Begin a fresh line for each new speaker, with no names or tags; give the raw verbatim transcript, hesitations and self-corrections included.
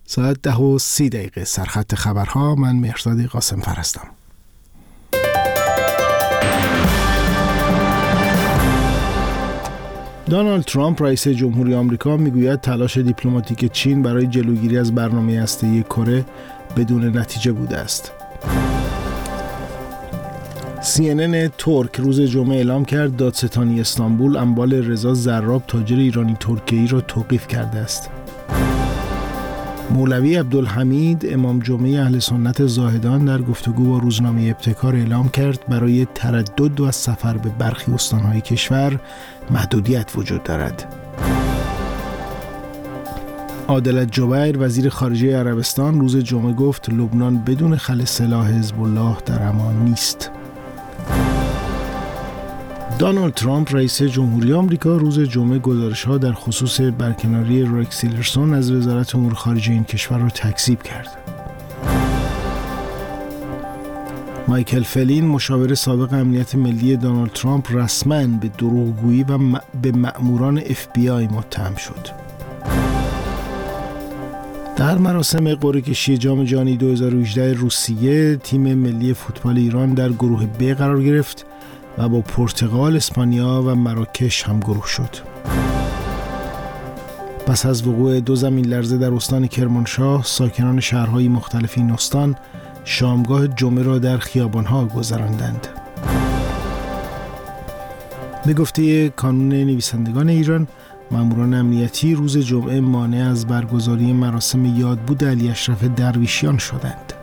ساعت ده و سی دقیقه سرخط خبرها. من مهرزاد قاسم‌فر هستم. دونالد ترامپ رئیس جمهوری آمریکا میگوید تلاش دیپلماتیک چین برای جلوگیری از برنامه هسته‌ای کره بدون نتیجه بوده است. سی ان ان ترک روز جمعه اعلام کرد دادستانی استانبول اموال رضا زراب تاجر ایرانی ترکیه‌ای را توقیف کرده است. مولوی عبدالحمید امام جمعه اهل سنت زاهدان در گفتگو با روزنامه ابتکار اعلام کرد برای تردد و از سفر به برخی استان‌های کشور محدودیت وجود دارد. عادلت جبیر وزیر خارجه عربستان روز جمعه گفت لبنان بدون خل سلاح حزب الله در امان نیست. دونالد ترامپ رئیس جمهوری آمریکا روز جمعه گزارش‌ها در خصوص برکناری رکس تیلرسون از وزارت امور خارجه این کشور را تکذیب کرد. مایکل فلین مشاور سابق امنیت ملی دونالد ترامپ رسما به دروغگویی و م... به مأموران اف بی آی متهم شد. در مراسم قرعه کشی جام جهانی دو هزار و هجده روسیه تیم ملی فوتبال ایران در گروه ب قرار گرفت و با پرتغال، اسپانیا و مراکش همگروه شد. پس از وقوع دو زمین لرزه در استان کرمانشاه، ساکنان شهرهای مختلف این استان شامگاه جمعه را در خیابانها گذراندند. به گفته کانون نویسندگان ایران، ماموران امنیتی روز جمعه مانع از برگزاری مراسم یادبود علی اشرف درویشیان شدند.